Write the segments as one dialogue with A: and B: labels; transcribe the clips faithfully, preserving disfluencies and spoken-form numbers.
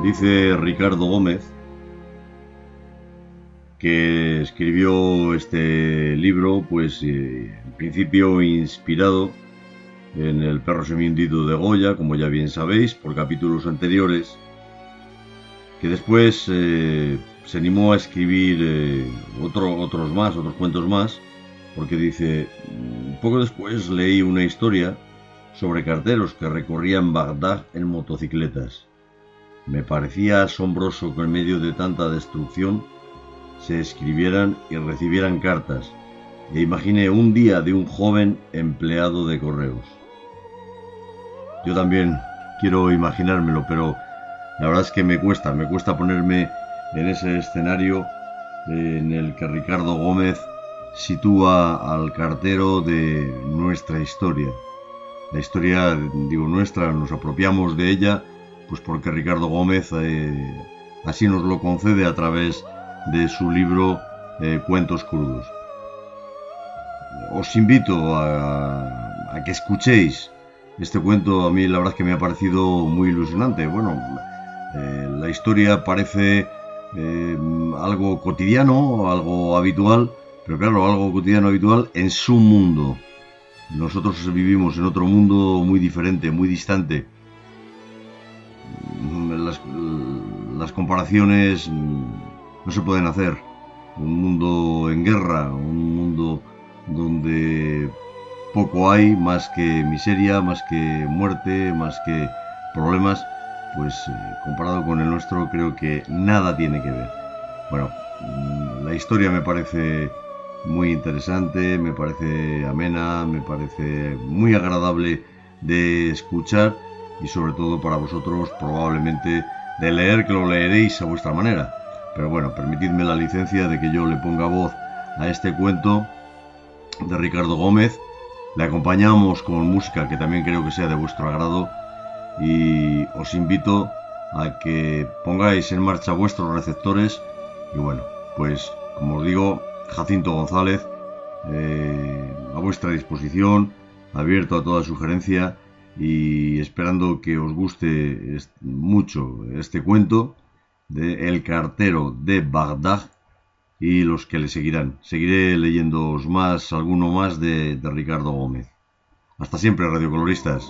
A: Dice Ricardo Gómez que escribió este libro, pues eh, en principio inspirado en El perro semihundido de Goya, como ya bien sabéis, por capítulos anteriores, que después eh, se animó a escribir eh, otro, otros más, otros cuentos más, porque dice, poco después leí una historia sobre carteros que recorrían Bagdad en motocicletas. Me parecía asombroso que en medio de tanta destrucción se escribieran y recibieran cartas, e imaginé un día de un joven empleado de correos. Yo también quiero imaginármelo, pero la verdad es que me cuesta, me cuesta ponerme en ese escenario en el que Ricardo Gómez sitúa al cartero de nuestra historia. La historia, digo, nuestra, nos apropiamos de ella, pues porque Ricardo Gómez eh, así nos lo concede a través de su libro eh, Cuentos Crudos. Os invito a, a que escuchéis este cuento. A mí la verdad es que me ha parecido muy ilusionante. Bueno, eh, la historia parece eh, algo cotidiano, algo habitual, pero claro, algo cotidiano habitual en su mundo. Nosotros vivimos en otro mundo muy diferente, muy distante. Las, las comparaciones no se pueden hacer. Un mundo en guerra, un mundo donde poco hay, más que miseria, más que muerte, más que problemas, pues eh, comparado con el nuestro creo que nada tiene que ver. Bueno, la historia me parece muy interesante, me parece amena, me parece muy agradable de escuchar y sobre todo para vosotros probablemente de leer, que lo leeréis a vuestra manera. Pero bueno, permitidme la licencia de que yo le ponga voz a este cuento de Ricardo Gómez. Le acompañamos con música que también creo que sea de vuestro agrado y os invito a que pongáis en marcha vuestros receptores y bueno, pues como os digo, Jacinto González eh, a vuestra disposición, abierto a toda sugerencia y esperando que os guste mucho este cuento de El cartero de Bagdad y los que le seguirán. Seguiré leyéndoos más, alguno más de, de Ricardo Gómez. Hasta siempre, radiocoloristas.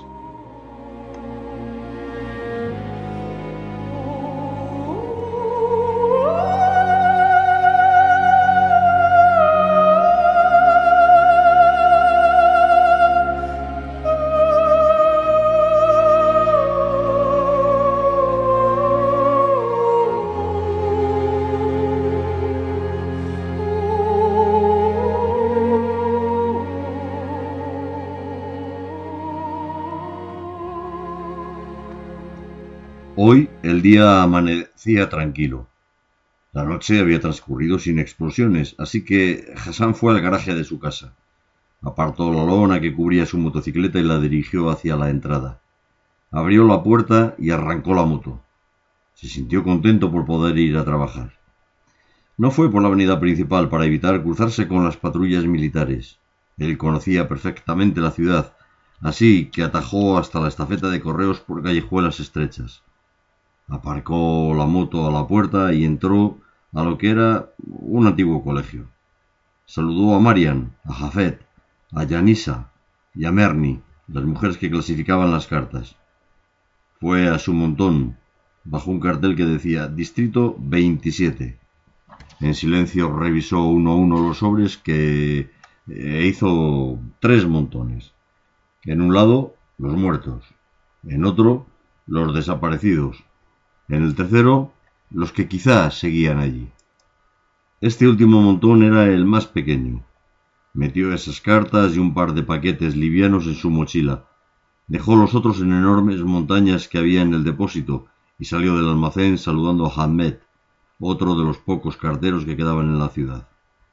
A: Hoy el día amanecía tranquilo. La noche había transcurrido sin explosiones, así que Hassan fue al garaje de su casa. Apartó la lona que cubría su motocicleta y la dirigió hacia la entrada. Abrió la puerta y arrancó la moto. Se sintió contento por poder ir a trabajar. No fue por la avenida principal para evitar cruzarse con las patrullas militares. Él conocía perfectamente la ciudad, así que atajó hasta la estafeta de correos por callejuelas estrechas. Aparcó la moto a la puerta y entró a lo que era un antiguo colegio. Saludó a Marian, a Jafet, a Yanisa y a Merni, las mujeres que clasificaban las cartas. Fue a su montón, bajo un cartel que decía Distrito veintisiete. En silencio revisó uno a uno los sobres que eh, hizo tres montones. En un lado, los muertos. En otro, los desaparecidos. En el tercero, los que quizás seguían allí. Este último montón era el más pequeño. Metió esas cartas y un par de paquetes livianos en su mochila. Dejó los otros en enormes montañas que había en el depósito y salió del almacén saludando a Ahmed, otro de los pocos carteros que quedaban en la ciudad.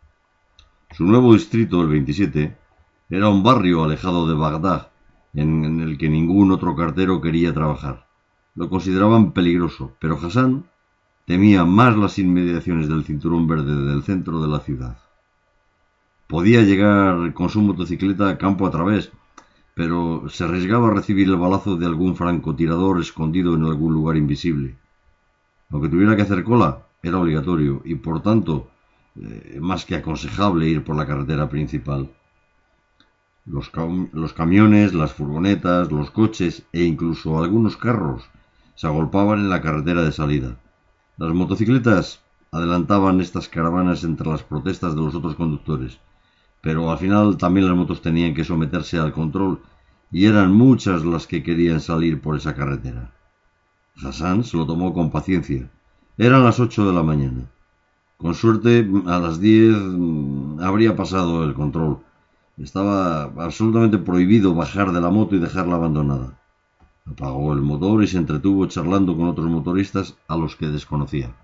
A: Su nuevo distrito, el veintisiete, era un barrio alejado de Bagdad, en, en el que ningún otro cartero quería trabajar. Lo consideraban peligroso, pero Hassan temía más las inmediaciones del cinturón verde del centro de la ciudad. Podía llegar con su motocicleta campo a través, pero se arriesgaba a recibir el balazo de algún francotirador escondido en algún lugar invisible. Aunque tuviera que hacer cola, era obligatorio y por tanto eh, más que aconsejable ir por la carretera principal. Los, cam los camiones, las furgonetas, los coches e incluso algunos carros se agolpaban en la carretera de salida. Las motocicletas adelantaban estas caravanas entre las protestas de los otros conductores, pero al final también las motos tenían que someterse al control y eran muchas las que querían salir por esa carretera. Hassan se lo tomó con paciencia. Eran las ocho de la mañana. Con suerte, a las diez habría pasado el control. Estaba absolutamente prohibido bajar de la moto y dejarla abandonada. Apagó el motor y se entretuvo charlando con otros motoristas a los que desconocía.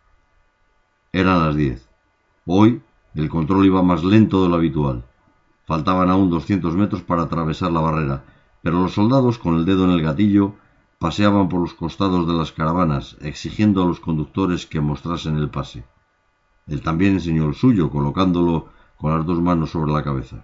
A: Eran las diez. Hoy el control iba más lento de lo habitual. Faltaban aún doscientos metros para atravesar la barrera, pero los soldados, con el dedo en el gatillo, paseaban por los costados de las caravanas, exigiendo a los conductores que mostrasen el pase. Él también enseñó el suyo, colocándolo con las dos manos sobre la cabeza.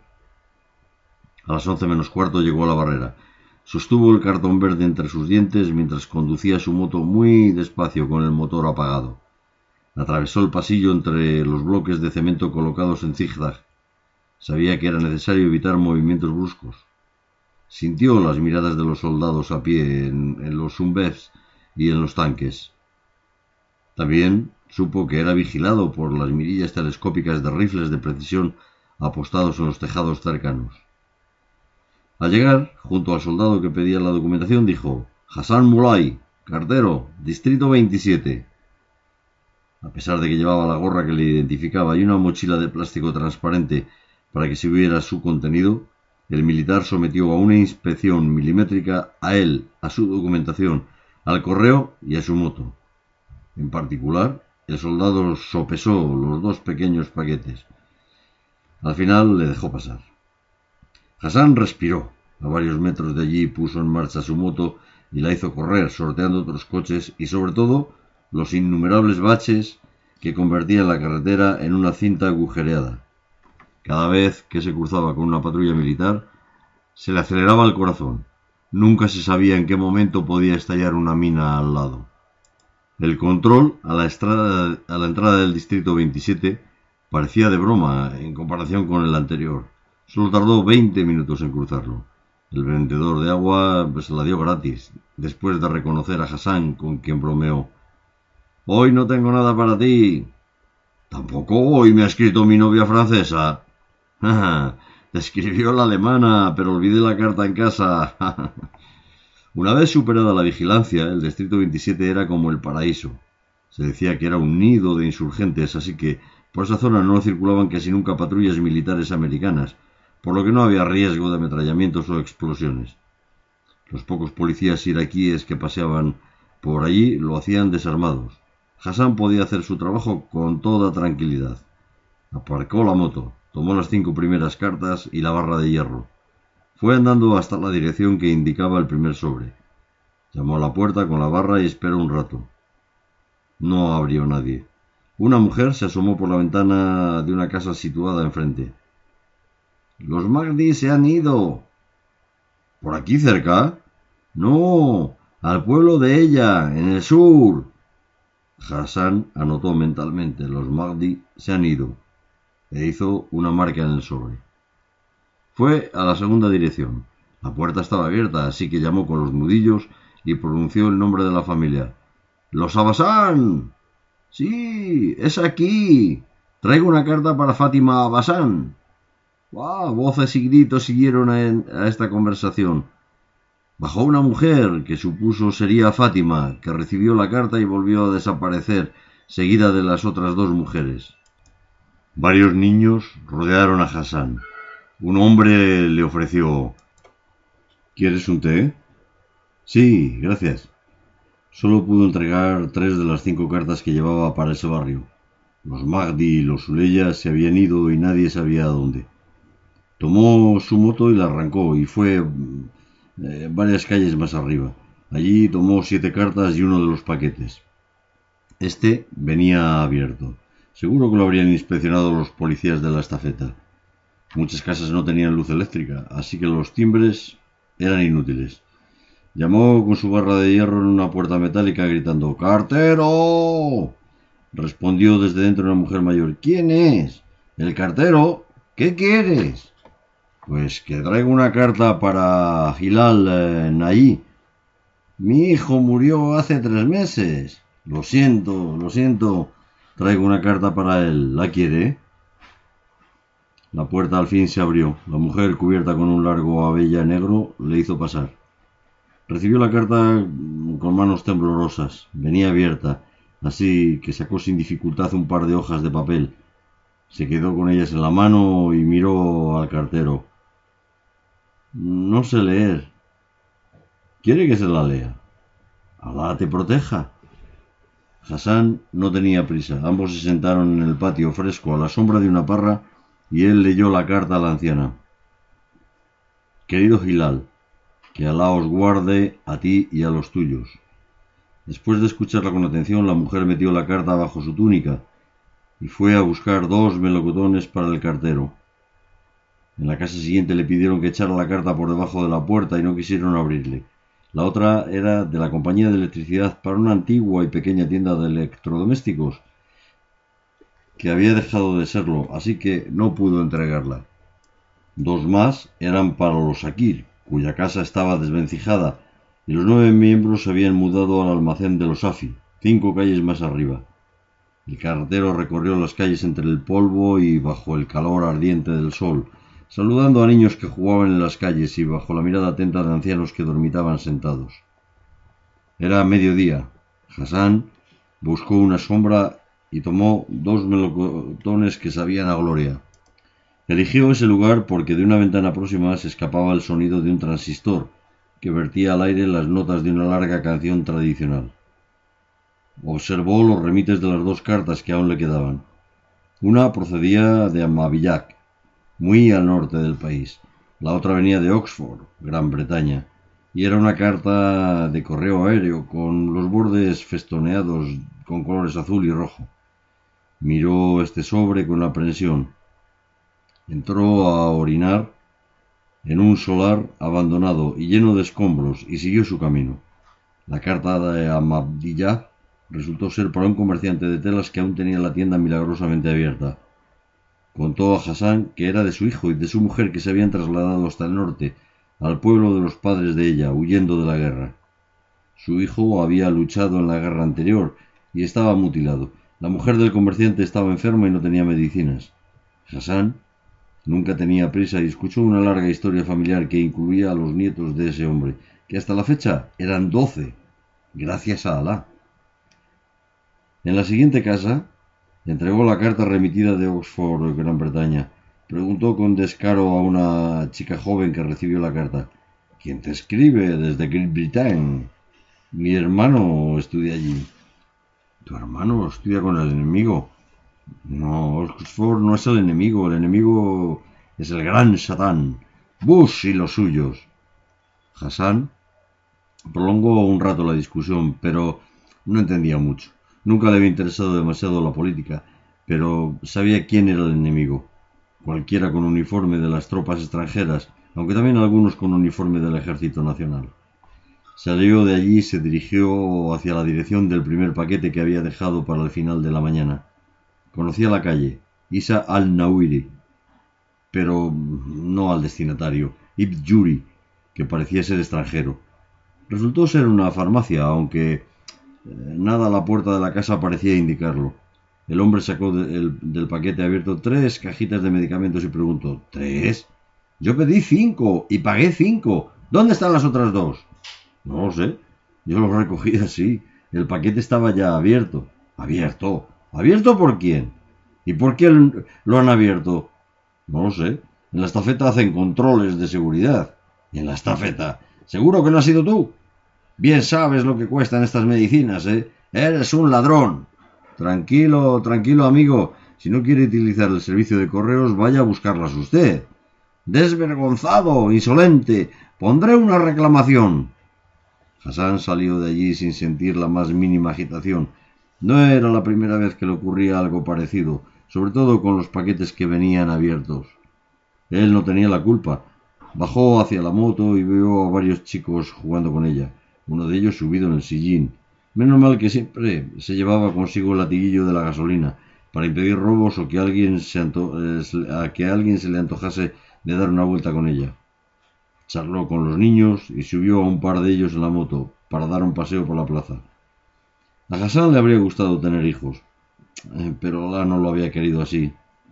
A: A las once menos cuarto llegó a la barrera. Sostuvo el cartón verde entre sus dientes mientras conducía su moto muy despacio con el motor apagado. Atravesó el pasillo entre los bloques de cemento colocados en zigzag. Sabía que era necesario evitar movimientos bruscos. Sintió las miradas de los soldados a pie en, en los Sumbevs y en los tanques. También supo que era vigilado por las mirillas telescópicas de rifles de precisión apostados en los tejados cercanos. Al llegar, junto al soldado que pedía la documentación, dijo: «Hassan Mulay, cartero, distrito veintisiete». A pesar de que llevaba la gorra que le identificaba y una mochila de plástico transparente para que se viera su contenido, el militar sometió a una inspección milimétrica a él, a su documentación, al correo y a su moto. En particular, el soldado sopesó los dos pequeños paquetes. Al final le dejó pasar. Hassan respiró. A varios metros de allí puso en marcha su moto y la hizo correr, sorteando otros coches y sobre todo los innumerables baches que convertían la carretera en una cinta agujereada. Cada vez que se cruzaba con una patrulla militar, se le aceleraba el corazón. Nunca se sabía en qué momento podía estallar una mina al lado. El control a la, estrada, a la entrada del distrito veintisiete parecía de broma en comparación con el anterior. Solo tardó veinte minutos en cruzarlo. El vendedor de agua se la dio gratis, después de reconocer a Hassan, con quien bromeó: «Hoy no tengo nada para ti». «Tampoco hoy me ha escrito mi novia francesa». «Te escribió la alemana, pero olvidé la carta en casa». Una vez superada la vigilancia, el distrito veintisiete era como el paraíso. Se decía que era un nido de insurgentes, así que por esa zona no circulaban casi nunca patrullas militares americanas, por lo que no había riesgo de ametrallamientos o explosiones. Los pocos policías iraquíes que paseaban por allí lo hacían desarmados. Hassan podía hacer su trabajo con toda tranquilidad. Aparcó la moto, tomó las cinco primeras cartas y la barra de hierro. Fue andando hasta la dirección que indicaba el primer sobre. Llamó a la puerta con la barra y esperó un rato. No abrió nadie. Una mujer se asomó por la ventana de una casa situada enfrente. «Los Mahdi se han ido». «¿Por aquí cerca?» «No, al pueblo de ella, en el sur». Hassan anotó mentalmente: «Los Mahdi se han ido», e hizo una marca en el sobre. Fue a la segunda dirección. La puerta estaba abierta, así que llamó con los nudillos y pronunció el nombre de la familia. «¡Los Abbasán!». «Sí, es aquí. Traigo una carta para Fátima Abbasán». ¡Wow! Voces y gritos siguieron a, a esta conversación. Bajó una mujer, que supuso sería Fátima, que recibió la carta y volvió a desaparecer, seguida de las otras dos mujeres. Varios niños rodearon a Hassan. Un hombre le ofreció: «¿Quieres un té?». «Sí, gracias». Solo pudo entregar tres de las cinco cartas que llevaba para ese barrio. Los Mahdi y los Zuleyas se habían ido y nadie sabía a dónde. Tomó su moto y la arrancó y fue eh, varias calles más arriba. Allí tomó siete cartas y uno de los paquetes. Este venía abierto. Seguro que lo habrían inspeccionado los policías de la estafeta. Muchas casas no tenían luz eléctrica, así que los timbres eran inútiles. Llamó con su barra de hierro en una puerta metálica gritando ¡Cartero! Respondió desde dentro una mujer mayor. ¿Quién es? ¿El cartero? ¿Qué quieres? Pues que traigo una carta para Hilal eh, Naí. Mi hijo murió hace tres meses. Lo siento, lo siento. Traigo una carta para él. ¿La quiere? La puerta al fin se abrió. La mujer, cubierta con un largo abella negro, le hizo pasar. Recibió la carta con manos temblorosas. Venía abierta, así que sacó sin dificultad un par de hojas de papel. Se quedó con ellas en la mano y miró al cartero. No sé leer. ¿Quiere que se la lea? Alá te proteja. Hassan no tenía prisa. Ambos se sentaron en el patio fresco a la sombra de una parra y él leyó la carta a la anciana. Querido Hilal, que Alá os guarde a ti y a los tuyos. Después de escucharla con atención, la mujer metió la carta bajo su túnica y fue a buscar dos melocotones para el cartero. En la casa siguiente le pidieron que echara la carta por debajo de la puerta y no quisieron abrirle. La otra era de la compañía de electricidad para una antigua y pequeña tienda de electrodomésticos que había dejado de serlo, así que no pudo entregarla. Dos más eran para los Akir, cuya casa estaba desvencijada, y los nueve miembros se habían mudado al almacén de los Afi, cinco calles más arriba. El carretero recorrió las calles entre el polvo y bajo el calor ardiente del sol, saludando a niños que jugaban en las calles y bajo la mirada atenta de ancianos que dormitaban sentados. Era mediodía. Hassan buscó una sombra y tomó dos melocotones que sabían a gloria. Eligió ese lugar porque de una ventana próxima se escapaba el sonido de un transistor que vertía al aire las notas de una larga canción tradicional. Observó los remites de las dos cartas que aún le quedaban. Una procedía de Amabillac, muy al norte del país. La otra venía de Oxford, Gran Bretaña, y era una carta de correo aéreo con los bordes festoneados con colores azul y rojo. Miró este sobre con aprensión. Entró a orinar en un solar abandonado y lleno de escombros y siguió su camino. La carta de Ahmadiyya resultó ser para un comerciante de telas que aún tenía la tienda milagrosamente abierta. Contó a Hassan que era de su hijo y de su mujer que se habían trasladado hasta el norte, al pueblo de los padres de ella, huyendo de la guerra. Su hijo había luchado en la guerra anterior y estaba mutilado. La mujer del comerciante estaba enferma y no tenía medicinas. Hassan nunca tenía prisa y escuchó una larga historia familiar que incluía a los nietos de ese hombre, que hasta la fecha eran doce, gracias a Alá. En la siguiente casa, entregó la carta remitida de Oxford, Gran Bretaña. Preguntó con descaro a una chica joven que recibió la carta. ¿Quién te escribe desde Great Britain? Mi hermano estudia allí. ¿Tu hermano estudia con el enemigo? No, Oxford no es el enemigo. El enemigo es el gran Satán, Bush y los suyos. Hassan prolongó un rato la discusión, pero no entendía mucho. Nunca le había interesado demasiado la política, pero sabía quién era el enemigo. Cualquiera con uniforme de las tropas extranjeras, aunque también algunos con uniforme del ejército nacional. Salió de allí y se dirigió hacia la dirección del primer paquete que había dejado para el final de la mañana. Conocía la calle, Isa al-Nawiri, pero no al destinatario, Ibn Yuri, que parecía ser extranjero. Resultó ser una farmacia, aunque eh, nada a la puerta de la casa parecía indicarlo. El hombre sacó de, el, del paquete abierto tres cajitas de medicamentos y preguntó: ¿Tres? Yo pedí cinco y pagué cinco. ¿Dónde están las otras dos? No lo sé. Yo lo recogí así. El paquete estaba ya abierto. ¿Abierto? ¿Abierto por quién? ¿Y por qué lo han abierto? No lo sé. En la estafeta hacen controles de seguridad. ¿Y en la estafeta? ¿Seguro que no has sido tú? Bien sabes lo que cuestan estas medicinas, ¿eh? Eres un ladrón. Tranquilo, tranquilo, amigo. Si no quiere utilizar el servicio de correos, vaya a buscarlas usted. Desvergonzado, insolente. Pondré una reclamación. Hassan salió de allí sin sentir la más mínima agitación. No era la primera vez que le ocurría algo parecido, sobre todo con los paquetes que venían abiertos. Él no tenía la culpa. Bajó hacia la moto y vio a varios chicos jugando con ella, uno de ellos subido en el sillín. Menos mal que siempre se llevaba consigo el latiguillo de la gasolina, para impedir robos o que alguien se anto eh, a que a alguien se le antojase de dar una vuelta con ella. Charló con los niños y subió a un par de ellos en la moto para dar un paseo por la plaza. A Hassan le habría gustado tener hijos, eh, pero Alá no lo había querido así.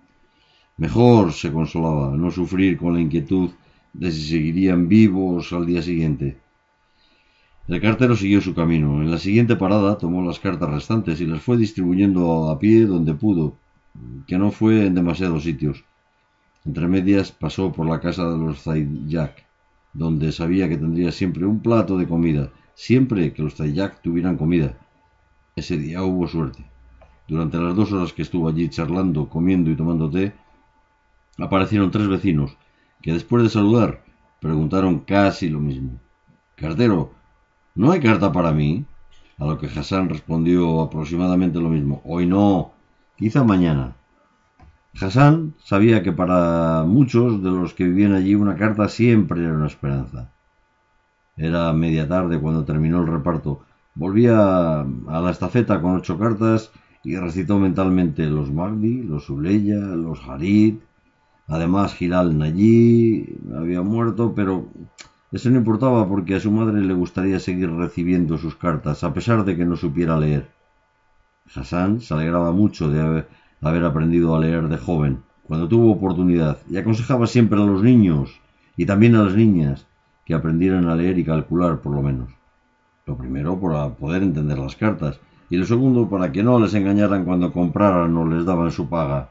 A: Mejor, se consolaba, no sufrir con la inquietud de si seguirían vivos al día siguiente. El cartero siguió su camino. En la siguiente parada tomó las cartas restantes y las fue distribuyendo a pie donde pudo, que no fue en demasiados sitios. Entre medias pasó por la casa de los Zayak, donde sabía que tendría siempre un plato de comida, siempre que los Zayak tuvieran comida. Ese día hubo suerte. Durante las dos horas que estuvo allí charlando, comiendo y tomando té, aparecieron tres vecinos, que después de saludar, preguntaron casi lo mismo. «Cartero, ¿no hay carta para mí?». A lo que Hassan respondió aproximadamente lo mismo. «Hoy no, quizá mañana». Hassan sabía que para muchos de los que vivían allí una carta siempre era una esperanza. Era media tarde cuando terminó el reparto. Volvía a la estafeta con ocho cartas y recitó mentalmente los Mahdi, los Uleya, los Harid. Además, Hilal Nayi había muerto, pero eso no importaba porque a su madre le gustaría seguir recibiendo sus cartas, a pesar de que no supiera leer. Hassan se alegraba mucho de haber, haber aprendido a leer de joven, cuando tuvo oportunidad, y aconsejaba siempre a los niños, y también a las niñas, que aprendieran a leer y calcular por lo menos. Lo primero para poder entender las cartas, y lo segundo para que no les engañaran cuando compraran o les daban su paga.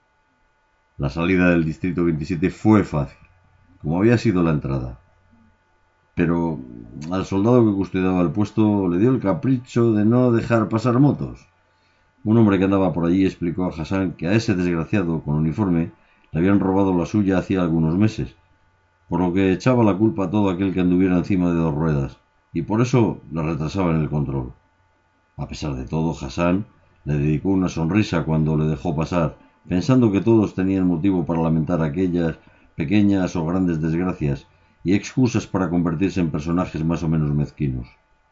A: La salida del distrito veintisiete fue fácil, como había sido la entrada. Pero al soldado que custodiaba el puesto le dio el capricho de no dejar pasar motos. Un hombre que andaba por allí explicó a Hassan que a ese desgraciado con uniforme le habían robado la suya hacía algunos meses, por lo que echaba la culpa a todo aquel que anduviera encima de dos ruedas, y por eso le retrasaba en el control. A pesar de todo, Hassan le dedicó una sonrisa cuando le dejó pasar, pensando que todos tenían motivo para lamentar aquellas pequeñas o grandes desgracias y excusas para convertirse en personajes más o menos mezquinos.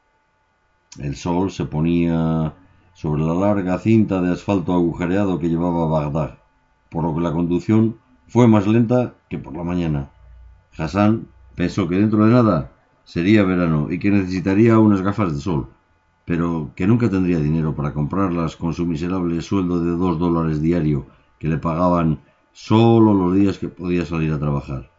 A: El sol se ponía sobre la larga cinta de asfalto agujereado que llevaba a Bagdad, por lo que la conducción fue más lenta que por la mañana. Hassan pensó que dentro de nada sería verano y que necesitaría unas gafas de sol, pero que nunca tendría dinero para comprarlas con su miserable sueldo de dos dólares diario que le pagaban solo los días que podía salir a trabajar.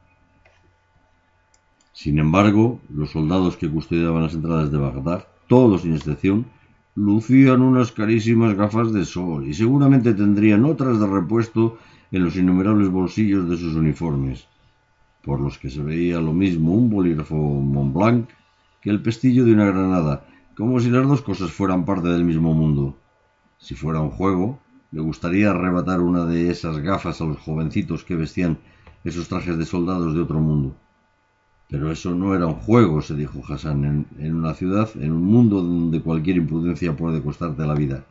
A: Sin embargo, los soldados que custodiaban las entradas de Bagdad, todos sin excepción, lucían unas carísimas gafas de sol y seguramente tendrían otras de repuesto en los innumerables bolsillos de sus uniformes, por los que se veía lo mismo un bolígrafo Montblanc que el pestillo de una granada, como si las dos cosas fueran parte del mismo mundo. Si fuera un juego, le gustaría arrebatar una de esas gafas a los jovencitos que vestían esos trajes de soldados de otro mundo. Pero eso no era un juego, se dijo Hassan, en, en una ciudad, en un mundo donde cualquier imprudencia puede costarte la vida.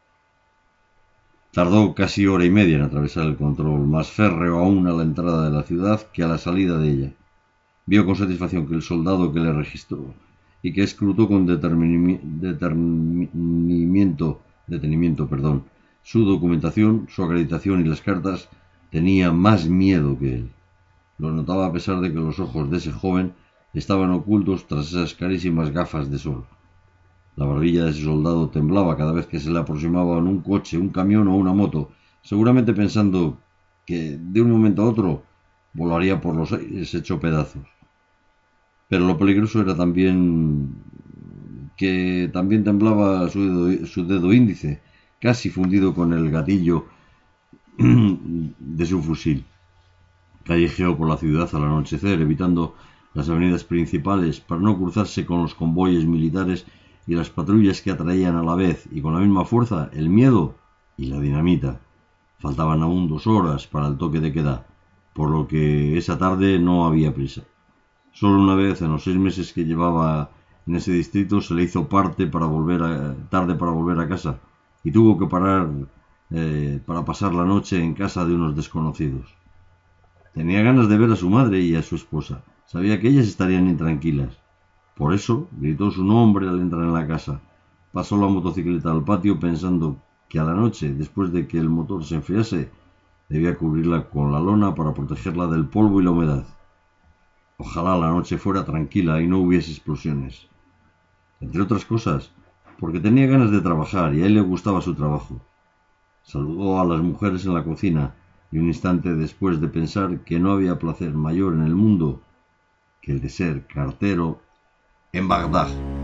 A: Tardó casi hora y media en atravesar el control, más férreo aún a la entrada de la ciudad que a la salida de ella. Vio con satisfacción que el soldado que le registró y que escrutó con detenimiento, detenimiento perdón, su documentación, su acreditación y las cartas, tenía más miedo que él. Lo notaba a pesar de que los ojos de ese joven estaban ocultos tras esas carísimas gafas de sol. La barbilla de ese soldado temblaba cada vez que se le aproximaba en un coche, un camión o una moto, seguramente pensando que de un momento a otro volaría por los aires hecho pedazos. Pero lo peligroso era también que también temblaba su dedo, su dedo índice, casi fundido con el gatillo de su fusil. Callejeó por la ciudad al anochecer, evitando las avenidas principales para no cruzarse con los convoyes militares y las patrullas que atraían a la vez y con la misma fuerza el miedo y la dinamita. Faltaban aún dos horas para el toque de queda, por lo que esa tarde no había prisa. Solo una vez en los seis meses que llevaba en ese distrito se le hizo parte para volver a, tarde para volver a casa y tuvo que parar eh, para pasar la noche en casa de unos desconocidos. Tenía ganas de ver a su madre y a su esposa. Sabía que ellas estarían intranquilas. Por eso gritó su nombre al entrar en la casa. Pasó la motocicleta al patio pensando que a la noche, después de que el motor se enfriase, debía cubrirla con la lona para protegerla del polvo y la humedad. Ojalá la noche fuera tranquila y no hubiese explosiones. Entre otras cosas, porque tenía ganas de trabajar y a él le gustaba su trabajo. Saludó a las mujeres en la cocina y un instante después de pensar que no había placer mayor en el mundo que el de ser cartero en Bagdad.